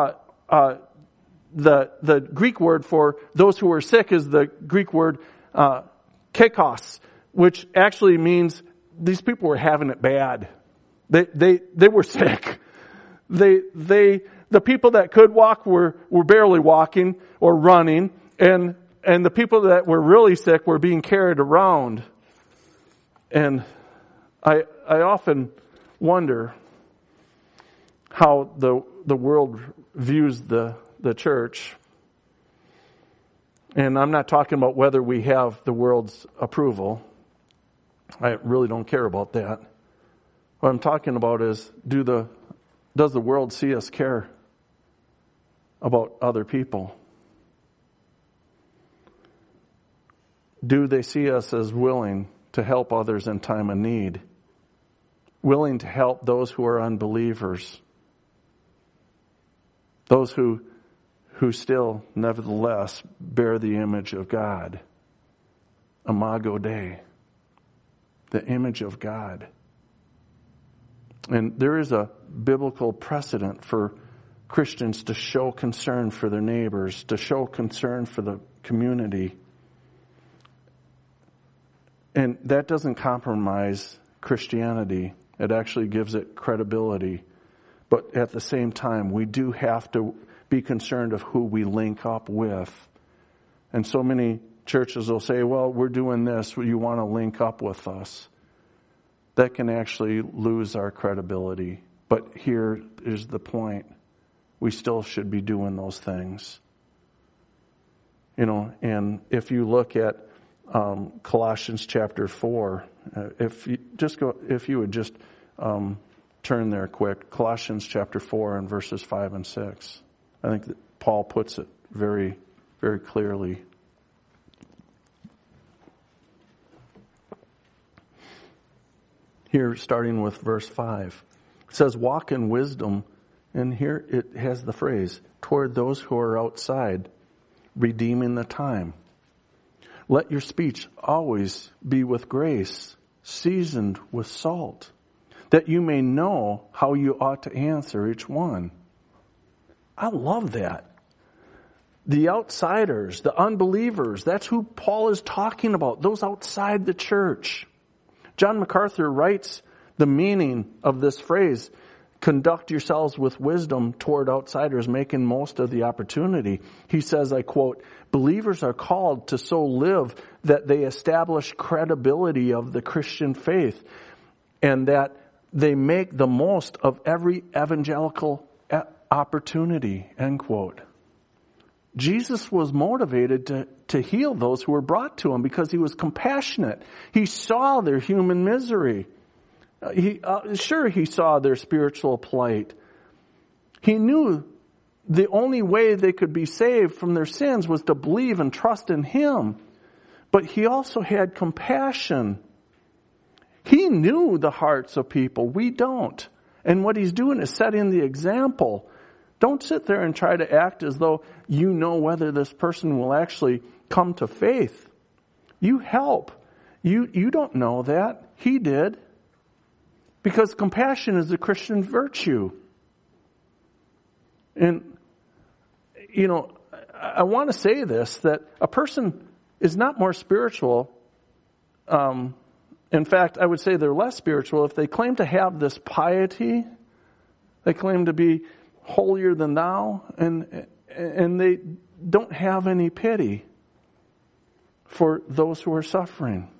the Greek word for those who are sick is the Greek word, kekos, which actually means these people were having it bad. They were sick. The people that could walk were barely walking or running, and the people that were really sick were being carried around. And I often wonder how the world views the church. And I'm not talking about whether we have the world's approval. I really don't care about that. What I'm talking about is, does the world see us care about other people? Do they see us as willing to help others in time of need? Willing to help those who are unbelievers? Those who still, nevertheless, bear the image of God. Imago Dei. The image of God. And there is a biblical precedent for Christians to show concern for their neighbors, to show concern for the community. And that doesn't compromise Christianity. It actually gives it credibility. But at the same time, we do have to be concerned of who we link up with. And so many churches will say, well, we're doing this, you want to link up with us. That can actually lose our credibility. But here is the point. We still should be doing those things. And if you look at Colossians chapter 4, if you would just turn there quick. Colossians chapter 4 and verses 5 and 6. I think that Paul puts it very, very clearly. Here, starting with verse 5. It says, walk in wisdom. And here it has the phrase, toward those who are outside, redeeming the time. Let your speech always be with grace, seasoned with salt, that you may know how you ought to answer each one. I love that. The outsiders, the unbelievers, that's who Paul is talking about, those outside the church. John MacArthur writes the meaning of this phrase, conduct yourselves with wisdom toward outsiders, making most of the opportunity. He says, I quote, believers are called to so live that they establish credibility of the Christian faith and that they make the most of every evangelical opportunity, end quote. Jesus was motivated to heal those who were brought to him because he was compassionate. He saw their human misery. He saw their spiritual plight. He knew the only way they could be saved from their sins was to believe and trust in him. But he also had compassion. He knew the hearts of people. We don't. And what he's doing is setting the example. Don't sit there and try to act as though you know whether this person will actually come to faith. You help. You don't know that. He did. Because compassion is a Christian virtue. And, I want to say this, that a person is not more spiritual. In fact, I would say they're less spiritual if they claim to have this piety. They claim to be holier than thou, and they don't have any pity for those who are suffering.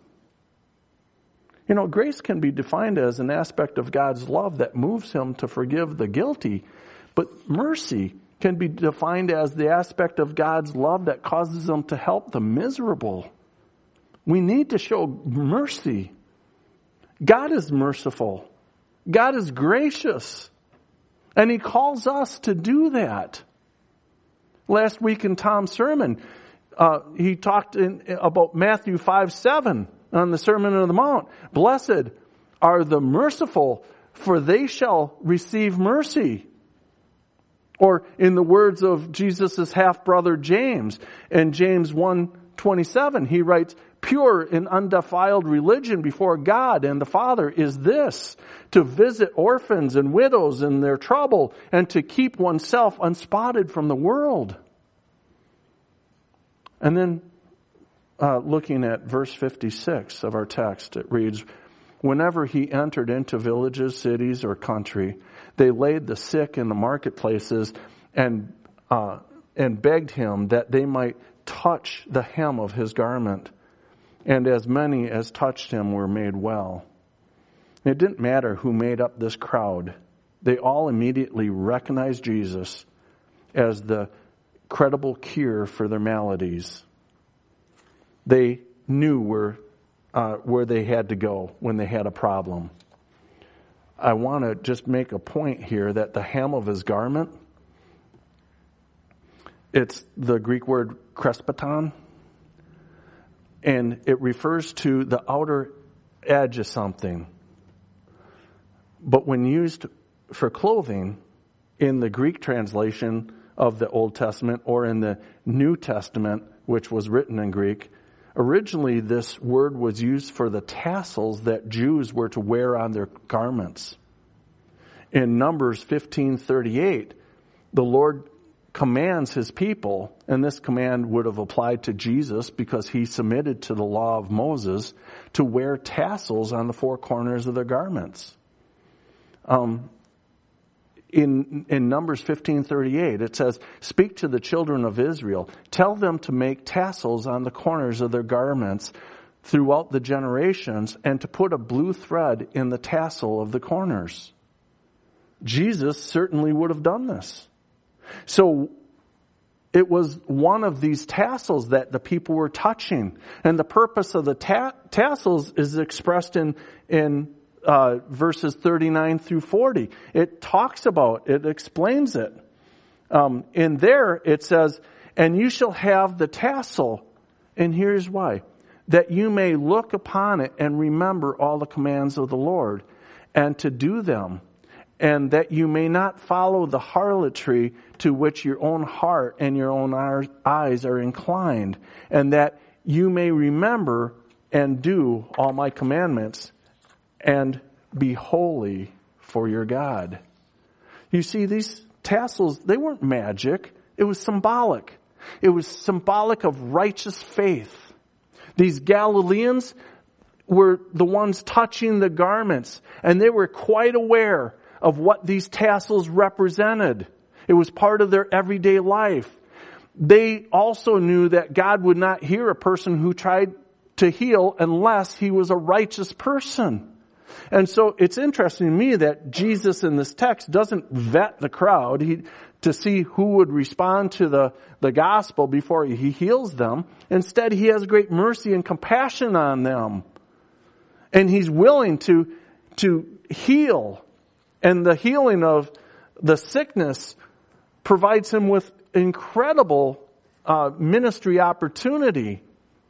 Grace can be defined as an aspect of God's love that moves him to forgive the guilty, but mercy can be defined as the aspect of God's love that causes him to help the miserable. We need to show mercy. God is merciful. God is gracious. And he calls us to do that. Last week in Tom's sermon, he talked about Matthew 5:7 on the Sermon on the Mount. Blessed are the merciful, for they shall receive mercy. Or in the words of Jesus' half-brother James, in James 1:27, he writes, pure and undefiled religion before God and the Father is this, to visit orphans and widows in their trouble and to keep oneself unspotted from the world. And then looking at verse 56 of our text, it reads, whenever he entered into villages, cities, or country, they laid the sick in the marketplaces and begged him that they might touch the hem of his garment. And as many as touched him were made well. It didn't matter who made up this crowd. They all immediately recognized Jesus as the credible cure for their maladies. They knew where they had to go when they had a problem. I want to just make a point here that the hem of his garment, it's the Greek word krespaton, and it refers to the outer edge of something. But when used for clothing in the Greek translation of the Old Testament or in the New Testament, which was written in Greek, originally this word was used for the tassels that Jews were to wear on their garments. In Numbers 15:38, the Lord commands his people, and this command would have applied to Jesus because he submitted to the law of Moses, to wear tassels on the four corners of their garments. In Numbers 15:38, it says, speak to the children of Israel, tell them to make tassels on the corners of their garments throughout the generations, and to put a blue thread in the tassel of the corners. Jesus certainly would have done this. So it was one of these tassels that the people were touching. And the purpose of the tassels is expressed in verses 39 through 40. It talks about, it explains it. In there it says, and you shall have the tassel, and here's why, that you may look upon it and remember all the commands of the Lord, and to do them, and that you may not follow the harlotry to which your own heart and your own eyes are inclined, and that you may remember and do all my commandments, and be holy for your God. You see, these tassels, they weren't magic. It was symbolic. It was symbolic of righteous faith. These Galileans were the ones touching the garments, and they were quite aware of what these tassels represented. It was part of their everyday life. They also knew that God would not hear a person who tried to heal unless he was a righteous person. And so it's interesting to me that Jesus in this text doesn't vet the crowd to see who would respond to the gospel before he heals them. Instead, he has great mercy and compassion on them. And he's willing to heal. And the healing of the sickness provides him with incredible ministry opportunity.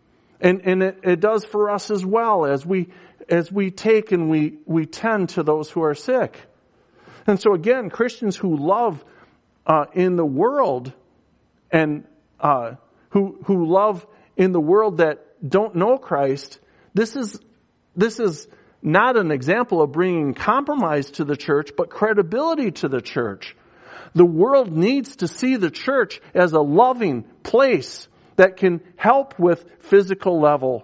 And it does for us as well as we take and we tend to those who are sick. And so again, Christians who love in the world and who love in the world that don't know Christ, this is not an example of bringing compromise to the church, but credibility to the church. The world needs to see the church as a loving place that can help with physical level.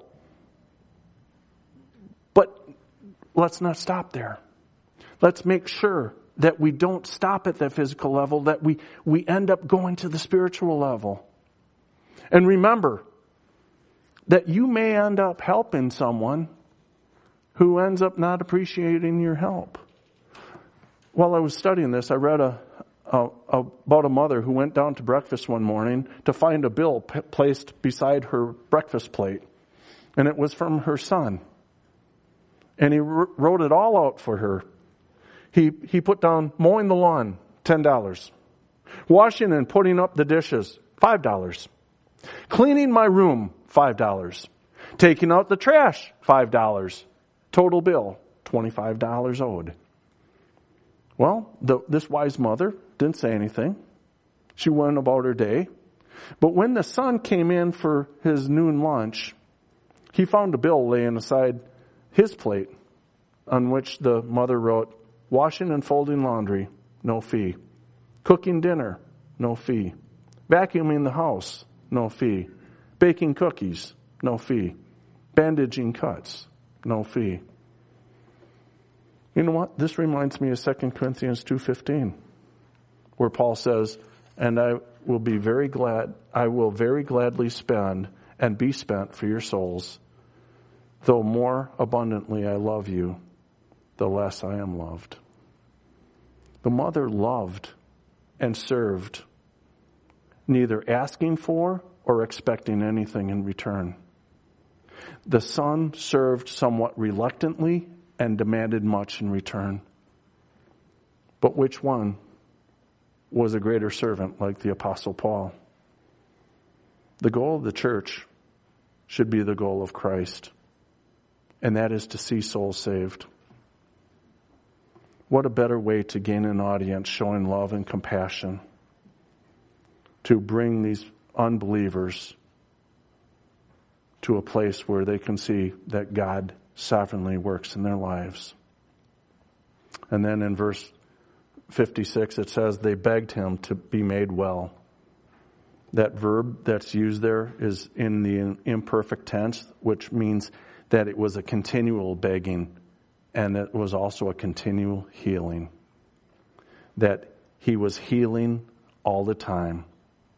But let's not stop there. Let's make sure that we don't stop at the physical level, that we end up going to the spiritual level. And remember that you may end up helping someone who ends up not appreciating your help. While I was studying this, I read about a mother who went down to breakfast one morning to find a bill placed beside her breakfast plate. And it was from her son. And he wrote it all out for her. He put down mowing the lawn, $10. Washing and putting up the dishes, $5. Cleaning my room, $5. Taking out the trash, $5. Total bill, $25 owed. Well, this wise mother didn't say anything. She went about her day. But when the son came in for his noon lunch, he found a bill laying aside his plate on which the mother wrote, washing and folding laundry, no fee. Cooking dinner, no fee. Vacuuming the house, no fee. Baking cookies, no fee. Bandaging cuts, no fee. You know what? This reminds me of 2 Corinthians 2:15, where Paul says, and I will very gladly spend and be spent for your souls, though more abundantly I love you, the less I am loved. The mother loved and served, neither asking for or expecting anything in return. The son served somewhat reluctantly and demanded much in return. But which one was a greater servant, like the Apostle Paul? The goal of the church should be the goal of Christ, and that is to see souls saved. What a better way to gain an audience showing love and compassion, to bring these unbelievers to a place where they can see that God sovereignly works in their lives. And then in verse 56 it says they begged him to be made well. That verb that's used there is in the imperfect tense, which means that it was a continual begging, and it was also a continual healing. That he was healing all the time.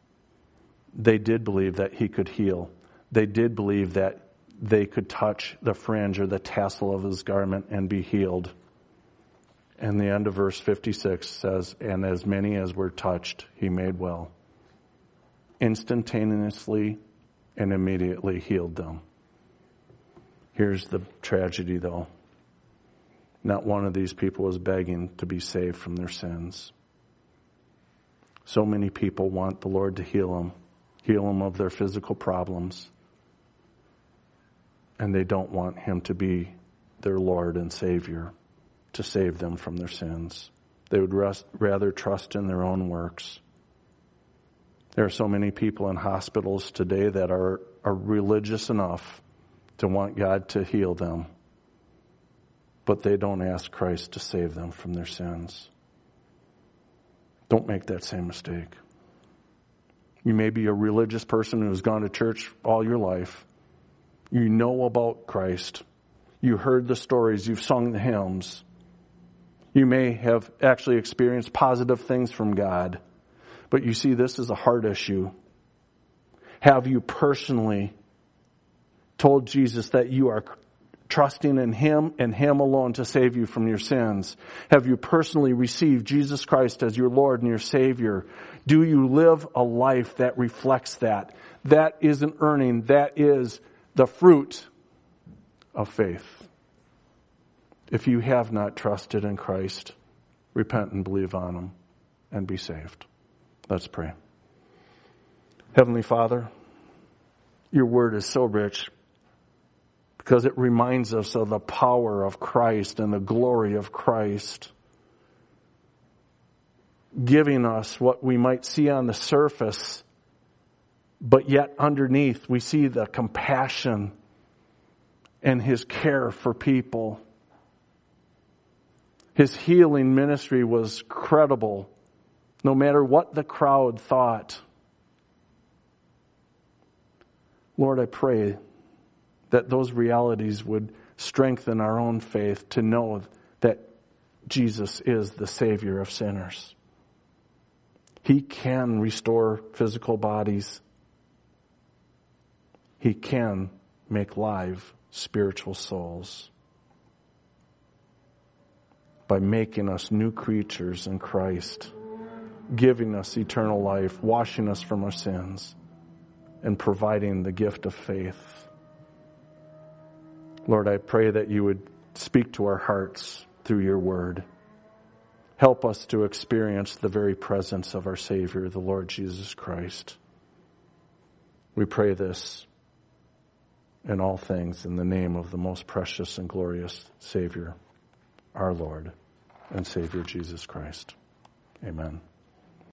They did believe that he could heal. They did believe that they could touch the fringe or the tassel of his garment and be healed. And the end of verse 56 says, and as many as were touched, he made well. Instantaneously and immediately healed them. Here's the tragedy, though. Not one of these people was begging to be saved from their sins. So many people want the Lord to heal them of their physical problems. And they don't want him to be their Lord and Savior to save them from their sins. They would rather trust in their own works. There are so many people in hospitals today that are religious enough to want God to heal them, but they don't ask Christ to save them from their sins. Don't make that same mistake. You may be a religious person who has gone to church all your life. You know about Christ. You heard the stories. You've sung the hymns. You may have actually experienced positive things from God. But you see, this is a heart issue. Have you personally told Jesus that you are trusting in him and him alone to save you from your sins? Have you personally received Jesus Christ as your Lord and your Savior? Do you live a life that reflects that? That isn't earning. That is the fruit of faith. If you have not trusted in Christ, repent and believe on him and be saved. Let's pray. Heavenly Father, your word is so rich because it reminds us of the power of Christ and the glory of Christ, giving us what we might see on the surface, but yet underneath we see the compassion and his care for people. His healing ministry was credible, no matter what the crowd thought. Lord, I pray that those realities would strengthen our own faith to know that Jesus is the Savior of sinners. He can restore physical bodies. He can make live spiritual souls by making us new creatures in Christ, giving us eternal life, washing us from our sins, and providing the gift of faith. Lord, I pray that you would speak to our hearts through your word. Help us to experience the very presence of our Savior, the Lord Jesus Christ. We pray this in all things in the name of the most precious and glorious Savior, our Lord and Savior Jesus Christ. Amen.